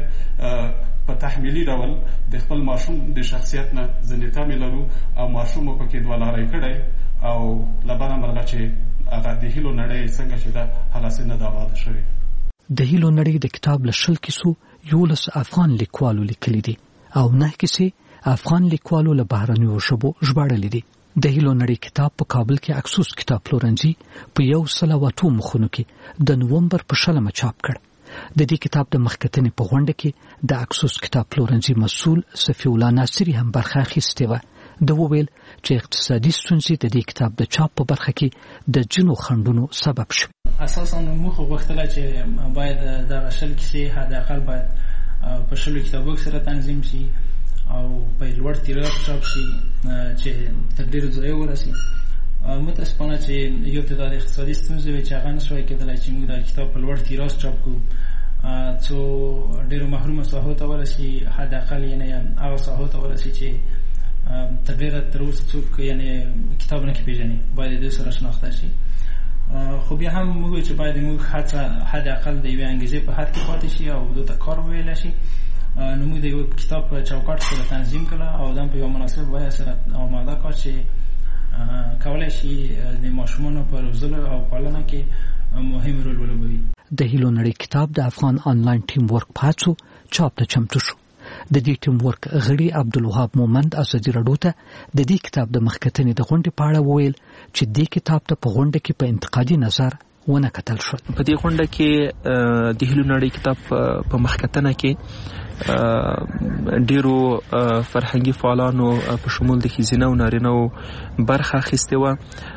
په تحمیلي ډول د خپل ماشوم د شخصیت نه ځینې تمې لرو او ماشوم مو پکې دوه لاری کړی او له بله مرغه چې هغه د هیلو نړۍ څنګه چې ده هغسې نه ده آباده شوې. د هیلو نړۍ د کتاب له شل کیسو یولس افغان لیکوالو لیکلي دي او نه کیسې افغان لیکوالو له بهرنیو ژبو ژباړلې دي. د هیلو نړۍ کتاب په کابل کې اکسوس کتاب پلورنځي په یو سل او اتو مخونو کې د نومبر په شلمه چاپ کړ. د دې کتاب د مخکتنې په غونډه کې د اکسوس کتاب پلورنځي مسؤل صفی الله ناصری هم برخه اخیستې وه. د وویل چې اقتصادي ستونزې د دې کتاب د چاپ په برخه کې د جنو خنډونو سبب شو. اساسا موږ غوښتل چې باید د شل کیسې حداقل باید په شلو کتابو سره تنظیم شي او په لوړ تیراژ چاپ شي چې تر ډیرو ځایو ورسي. متاسفانه چې یو تعداد اقتصادي ستونزې وي چې هغه نشوای کېدلی چې موږ دا کتاب په لوړ تیراژ چاپ کړو څو ډیرو محرومه ساحو ته ورسي، حداقل یعنې هغه ساحو ته ورسي چې تر ډیره تر اوسه څوک یعنې کتابونه کې پېژني باید د دوی سره شناخته شي. خو بیا هم موږ چې باید موږ حداقل د یوې انګیزې په حد کې پاتې شي او دوی ته کار وویلی شي. نو موږ د یو کتاب په چوکاټ سره تنظیم کړه او دا په یو مناسب وایه سره آماده کړه چې کولی شي د ماشومانو په روزلو او پالنه کې مهم رول ولوبوي. د هیلو نړۍ کتاب د افغان آنلاین ټیم ورک په هڅو چاپ ته چمتو شو. د دې ټیم ورک غړي عبدالوهاب مومند ازادي راډیو ته د دې کتاب د مخکتنې د غونډې په اړه وویل چې دې کتاب ته په غونډه کې په انتقادي نظر ونه کتل شو. په دې غونډه کې د هیلو نړۍ کتاب په مخکتنه کې ډیرو فرهنګي فعالانو په شمول د ښځینه او نارینه برخه اخیستې وه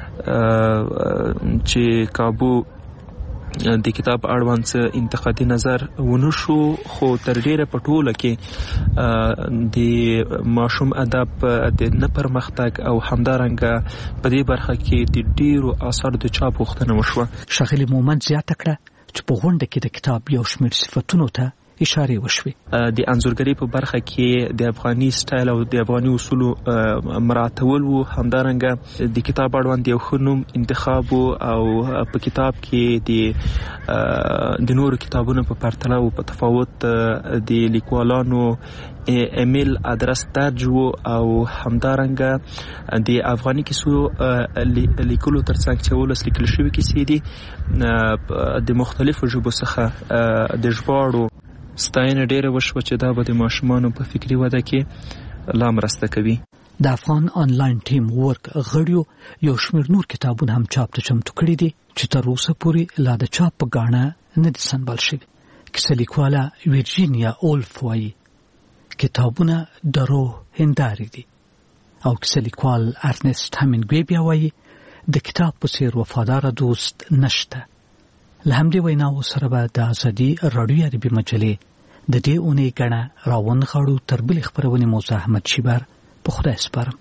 چې کابو د کتاب اړوند څه انتقادي نظر ونه شو، خو تر ډیره په ټوله کې د ماشوم ادب د نه پرمختګ او همدارنګه په دې برخه کې د ډیرو اثارو د چاپ غوښتنه وشوه. ښاغلي مومند زیاته کړه چې په غونډه کې د کتاب یو شمېر صفتونو ته اشاره وشوي. د انځورګرۍ په برخه کې د افغاني سټایل او د افغاني اصولو مراعاتول وو، همدارنګه د کتاب اړوند یو ښه نوم انتخاب او په کتاب کې د د نورو کتابونو په پرتله او په تفاوت د لیکوالانو ایمیل ادرس درج وو او همدارنګه د افغاني کیسو لیکلو ترڅنګ چې ولس لیکل شوي کیسې دي د مختلفو ژبو څخه د ژباړو ستاینه ډیره وشوه چې دا به د ماشومانو په فکري وده کې لا مرسته کوي. د افغان آنلاین ټیم ورک غړیو یو شمېر نور کتابونه هم چاپ ته چمتو کړي دي چې تر اوسه پورې لا د چاپ په ګاڼه نه دي سنبال شوي. کیسه لیکواله ویرجینیا اولف وایي کتابونه د روح هندارې دي او کیسه لیکوال ارنست همینګوی بیا وایي د کتاب په څېر وفاداره دوست نشته. له همدې ویناوو سره به د ازادي راډیو عربي مجلې د دې اونۍ ګڼه راونغاړو. تر بلې خپرونې مو زه احمد شیبر په خدای سپارم.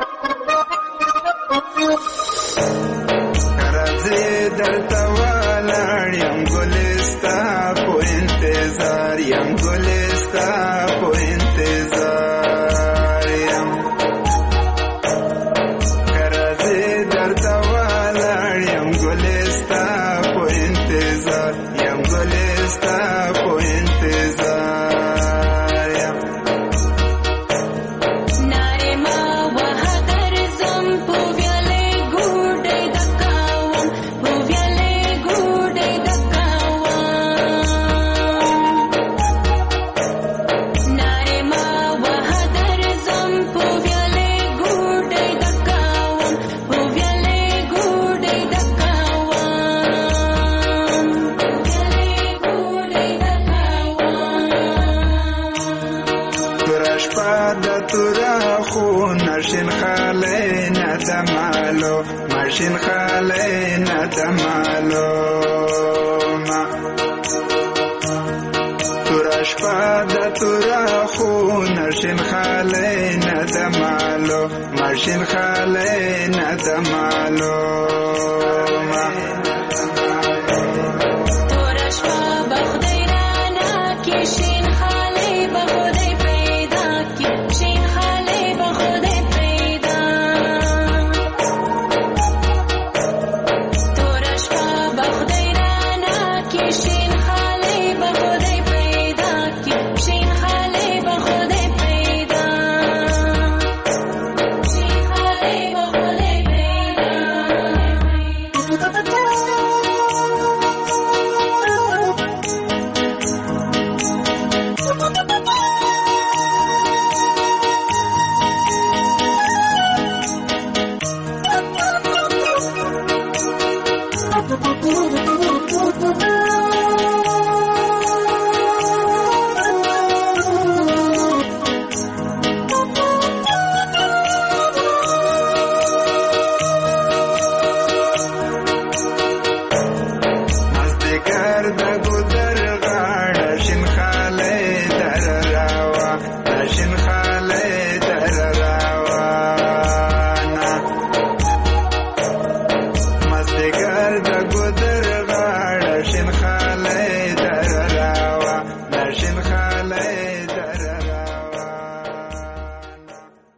راځي درته ولاړ یم ګلستا په انتظار یم ګلستا په انتظار یم راځي درته ولاړ یم ګلستا په انتظار یم ګلستا په انتظار یم ناره ما وهدر زم په ویلې ګوډې دکاوم په ویلې ګوډې دکاوم ناره ما وهدر زم په ویلې ګوډې دکاوم په ویلې ګوډې دکاوم تورا خو نشین خاله ندمالو ماشین خاله ندمالو ما تورا شپا د تورا خو نشین خاله ندمالو ماشین خاله ندمالو